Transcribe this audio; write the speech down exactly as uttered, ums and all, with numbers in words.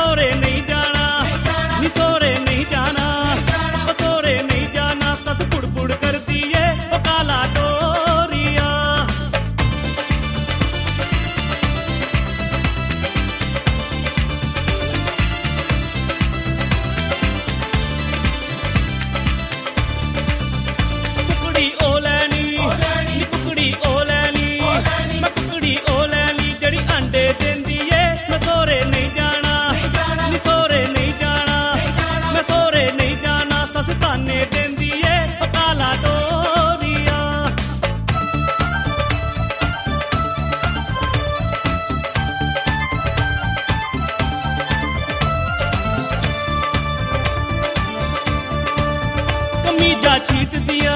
सोरे नहीं जाना, नी सोरे नहीं जाना, ओ सोरे नहीं जाना। सस बुड़ बुड़ कर दिए ओ काला डोरिया। कुकड़ी ओ लैनी, नी कुकड़ी ओ लैनी, मैं कुकड़ी ओ लैनी जड़ी अंडे देंदी ए। मैं सोरे नहीं जाना, नी सोरे नहीं जाना, मैं सोरे नहीं जाना। सस ताने देंदी ए ओ काला डोरिया। कमीजा छीट दिया